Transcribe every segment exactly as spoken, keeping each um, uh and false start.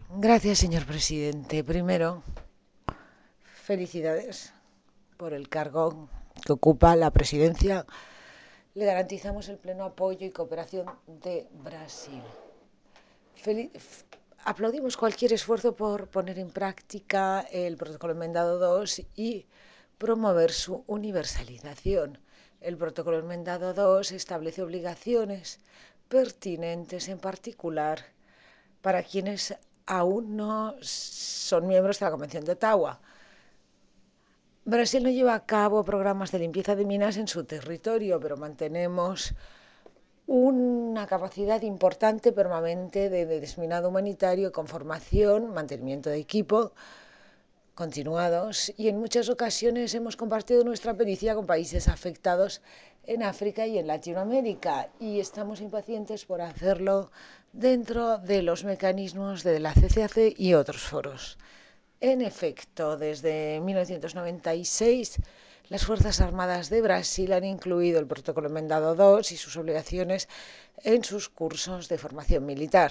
Gracias, señor presidente. Primero, felicidades por el cargo que ocupa la presidencia. Le garantizamos el pleno apoyo y cooperación de Brasil. Fel- Aplaudimos cualquier esfuerzo por poner en práctica el protocolo enmendado dos y promover su universalización. El protocolo enmendado dos establece obligaciones pertinentes, en particular para quienes aún no son miembros de la Convención de Ottawa. Brasil no lleva a cabo programas de limpieza de minas en su territorio, pero mantenemos una capacidad importante permanente de, de desminado humanitario con formación, mantenimiento de equipo continuados, y en muchas ocasiones hemos compartido nuestra pericia con países afectados en África y en Latinoamérica, y estamos impacientes por hacerlo dentro de los mecanismos de la C C A C y otros foros. En efecto, desde mil novecientos noventa y seis, las Fuerzas Armadas de Brasil han incluido el Protocolo Enmendado dos y sus obligaciones en sus cursos de formación militar.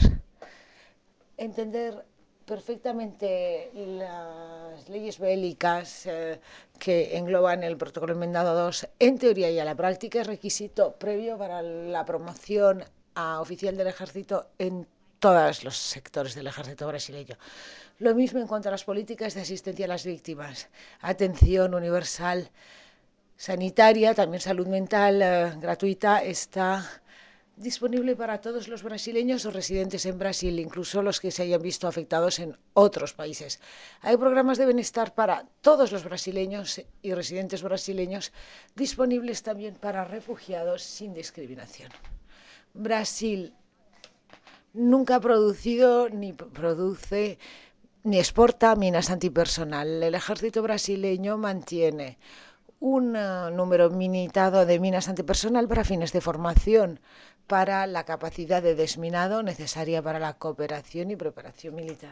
Entender perfectamente las leyes bélicas eh, que engloban el Protocolo Enmendado dos en teoría y a la práctica es requisito previo para la promoción a oficial del ejército en todos los sectores del ejército brasileño. Lo mismo en cuanto a las políticas de asistencia a las víctimas. Atención universal sanitaria, también salud mental eh, gratuita, está disponible para todos los brasileños o residentes en Brasil, incluso los que se hayan visto afectados en otros países. Hay programas de bienestar para todos los brasileños y residentes brasileños, disponibles también para refugiados sin discriminación. Brasil nunca ha producido ni produce ni exporta minas antipersonal. El ejército brasileño mantiene un uh, número limitado de minas antipersonal para fines de formación, para la capacidad de desminado necesaria para la cooperación y preparación militar.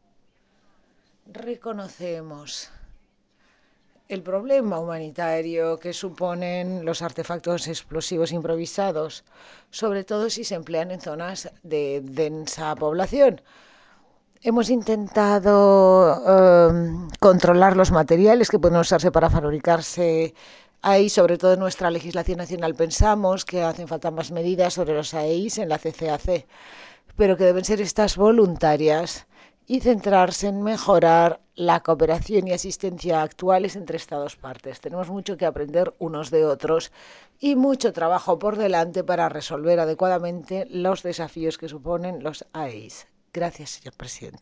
Reconocemos el problema humanitario que suponen los artefactos explosivos improvisados, sobre todo si se emplean en zonas de densa población. Hemos intentado eh, controlar los materiales que pueden usarse para fabricarse ahí, sobre todo en nuestra legislación nacional. Pensamos que hacen falta más medidas sobre los A E Is en la C C A C, pero que deben ser estas voluntarias y centrarse en mejorar la cooperación y asistencia actuales entre Estados partes. Tenemos mucho que aprender unos de otros y mucho trabajo por delante para resolver adecuadamente los desafíos que suponen los A E Is. Gracias, señor presidente.